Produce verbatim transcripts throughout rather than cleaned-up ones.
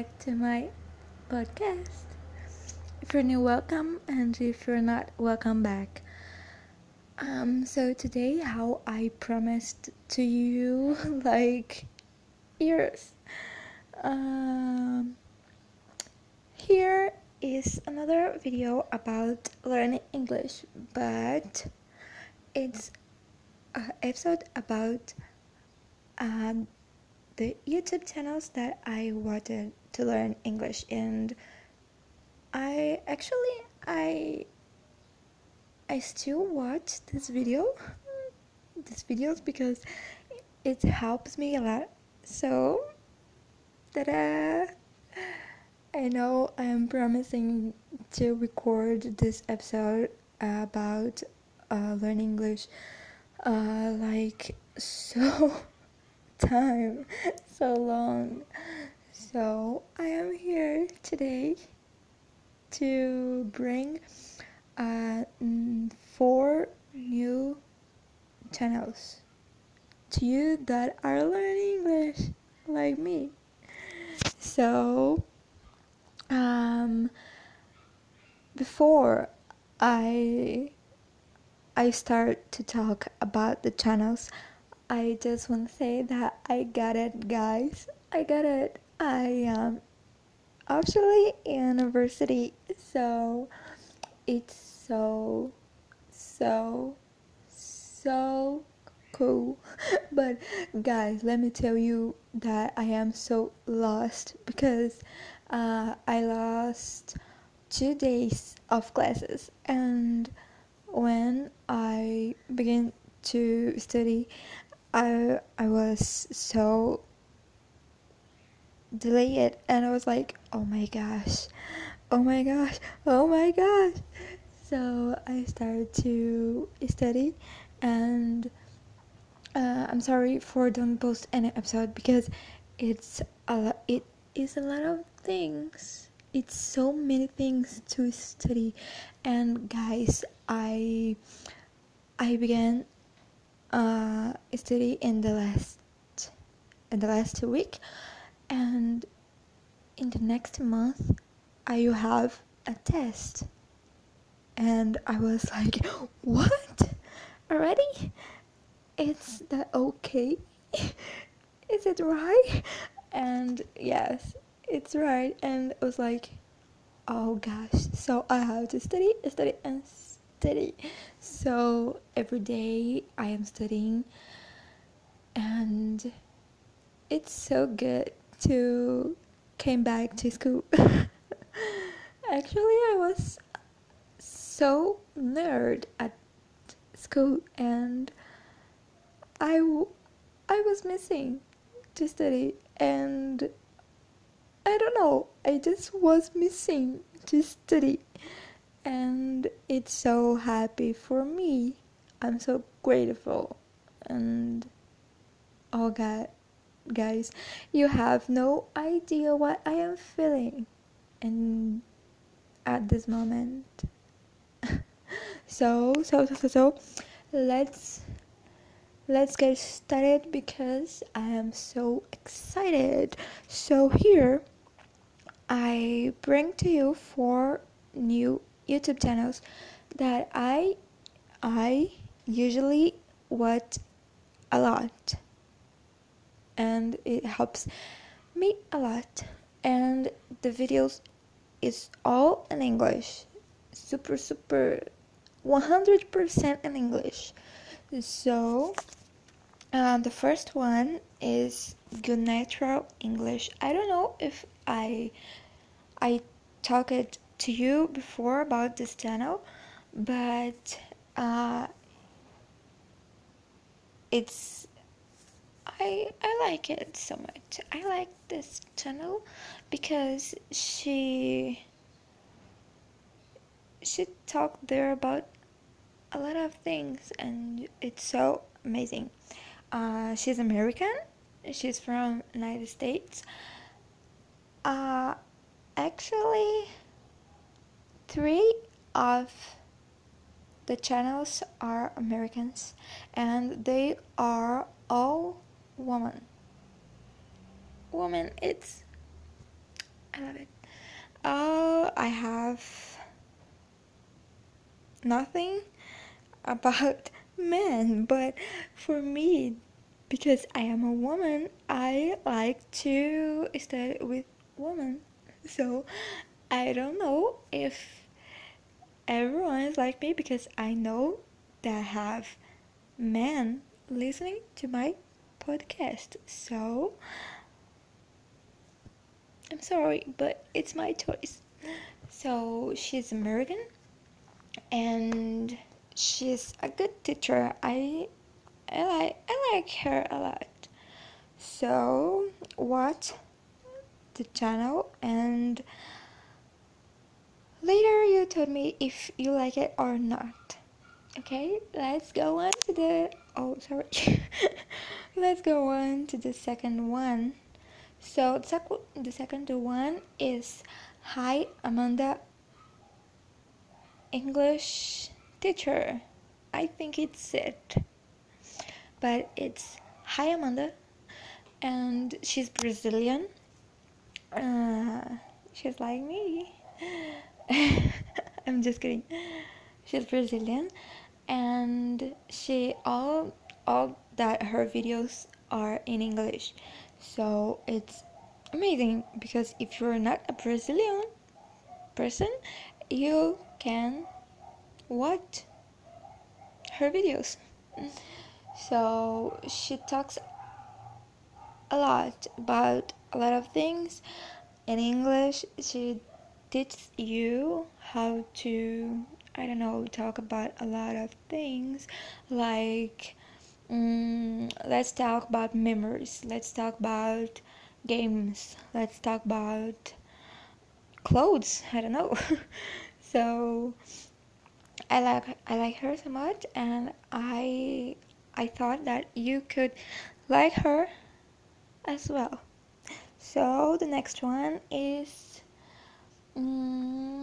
back to my podcast. If you're new, welcome, and if you're not, welcome back. Um, so today, how I promised to you, like years. Um, here is another video about learning English, but it's an episode about um, the YouTube channels that I wanted to learn English, and I actually I I still watch this video these videos because it helps me a lot. So ta-da! I know I am promising to record this episode about uh, learning English uh, like so time so long. So I am here today to bring uh, four new channels to you that are learning English like me. So, um, before I I start to talk about the channels, I just want to say that I got it, guys. I got it. I am actually in university, so it's so so so cool. But guys, let me tell you that I am so lost because uh, I lost two days of classes, and when I began to study, I I was so delayed, and I was like, oh my gosh, oh my gosh, oh my gosh. So I started to study, and uh, I'm sorry for don't post any episode because it's a lot. It is a lot of things. It's so many things to study, and guys, I I began uh study in the last in the last week, and in the next month I will have a test, and I was like, what? Already? Is that okay? Is it right? And yes, it's right. And I was like, oh gosh, so I have to study, study, and study. So every day I am studying, and it's so good to came back to school. Actually, I was so nerd at school, and I, w- I was missing to study, and I don't know, I just was missing to study, and it's so happy for me. I'm so grateful, and oh god, guys, you have no idea what I am feeling and at this moment. so so so so so let's let's get started because I am so excited. So here I bring to you four new YouTube channels that I I usually watch a lot, and it helps me a lot. And the videos is all in English, super super one hundred percent in English. So uh, the first one is Good Natural English. I don't know if I I talked to you before about this channel, but uh, it's I I like it so much. I like this channel because she she talked there about a lot of things, and it's so amazing. Uh, she's American. She's from United States. Uh, actually, three of the channels are Americans, and they are all women. Women, it's I love it. Uh, I have nothing about men, but for me, because I am a woman, I like to study with women. So I don't know if everyone is like me, because I know that I have men listening to my podcast. So I'm sorry, but it's my choice. So she's American and she's a good teacher. I I like I like her a lot. So watch the channel and later you told me if you like it or not. Okay, let's go on to the oh sorry. Let's go on to the second one. So the, sec- the second one is Hi Amanda, English teacher. I think it's it. But it's Hi Amanda, and she's Brazilian. Uh, she's like me. I'm just kidding. She's Brazilian, and she all all that her videos are in English. So it's amazing because if you're not a Brazilian person, you can watch her videos. So she talks a lot about a lot of things in English. She teaches you how to, I don't know, talk about a lot of things, like um, let's talk about memories, let's talk about games, let's talk about clothes, I don't know. So I like I like her so much, and I I thought that you could like her as well. So the next one is um,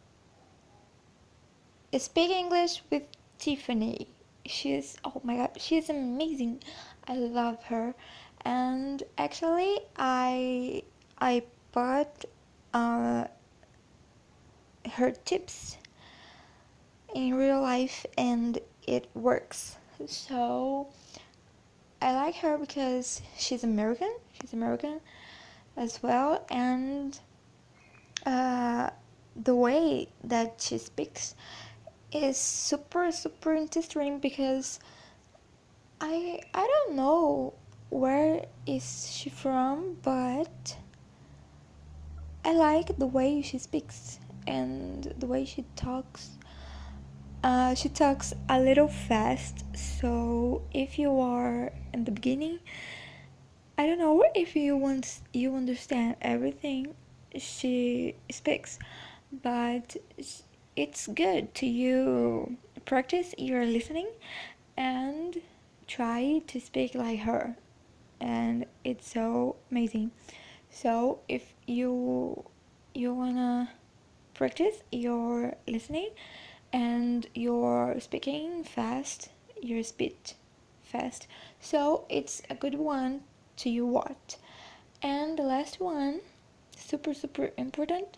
Speak English with Tiffany. She's oh my god, she's amazing. I love her, and actually I I bought uh, her tips in real life, and it works. So I like her because she's American. She's American as well, and uh, the way that she speaks is super super interesting because I I don't know where is she from, but I like the way she speaks and the way she talks. Uh, she talks a little fast, so if you are in the beginning, I don't know if you want you understand everything she speaks, but it's good to you practice your listening and try to speak like her, and it's so amazing. So if you you wanna practice your listening and your speaking fast, your speech fast, so it's a good one to you watch. And the last one, super super important,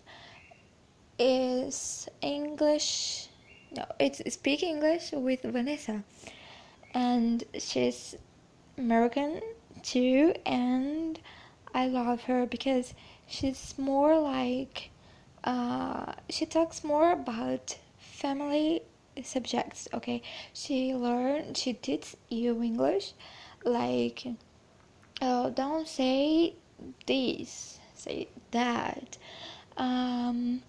is English. No, it's Speak English with Vanessa, and she's American too, and I love her because she's more like uh, she talks more about family subjects. Okay, she learn she teaches you English, like uh, don't say this, say that. Um,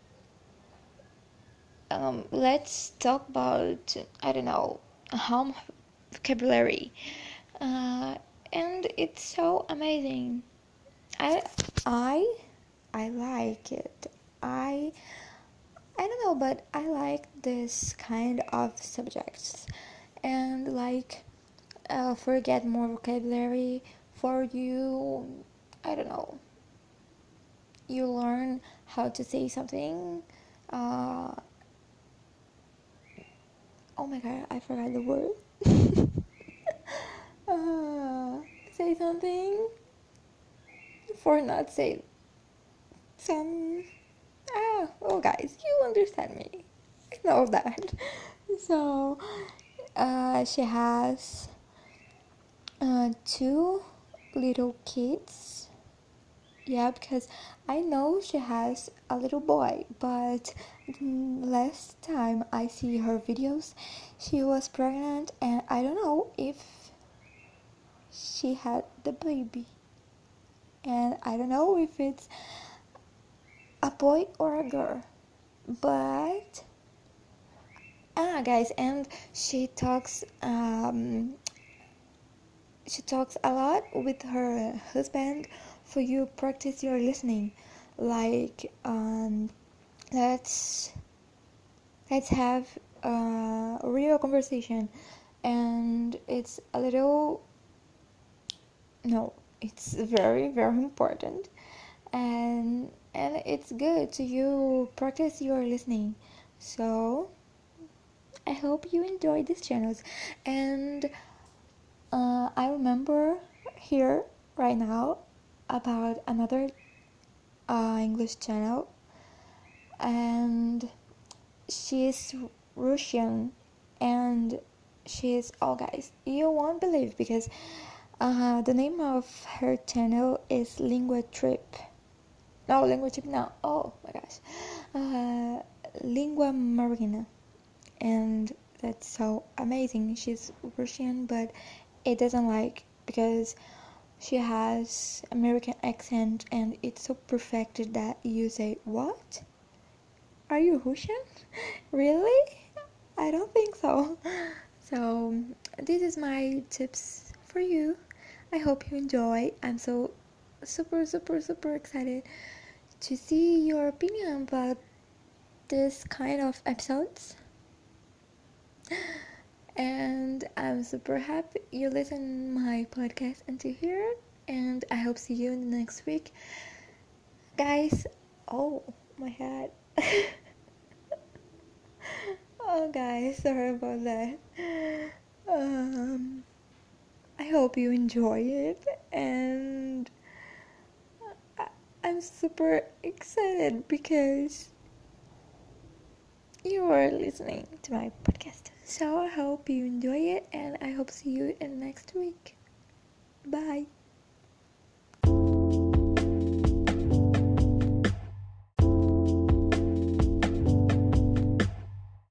um, let's talk about I don't know home vocabulary, uh, and it's so amazing. I I I like it. I I don't know, but I like this kind of subjects, and like uh, forget more vocabulary for you. I don't know. You learn how to say something. Uh, oh my god, I forgot the word. uh, say something for not say some ah oh guys, you understand me. I know that. So uh she has uh two little kids. Yeah, because I know she has a little boy, but mm, last time I see her videos, she was pregnant, and I don't know if she had the baby. And I don't know if it's a boy or a girl. But ah guys, and she talks um she talks a lot with her husband for you practice your listening. Like um let's let's have a real conversation, and it's a little no it's very very important, and and it's good to you practice your listening. So I hope you enjoy these channels. And uh, I remember here right now about another uh, English channel, and she's Russian, and she's oh guys, you won't believe, because uh, the name of her channel is Lingua Trip. No, Lingua Trip. No, oh my gosh, uh, Lingua Marina, and that's so amazing. She's Russian, but it doesn't like because she has American accent, and it's so perfected that you say, "What? Are you Russian? Really? I don't think so." So this is my tips for you. I hope you enjoy. I'm so super super super excited to see your opinion about this kind of episodes. And I'm super happy you listen my podcast until here, and I hope see you in the next week, guys. Oh my head. Oh guys, sorry about that. um I hope you enjoy it, and I- I'm super excited because you are listening to my podcast. So I hope you enjoy it, and I hope see you in next week. Bye.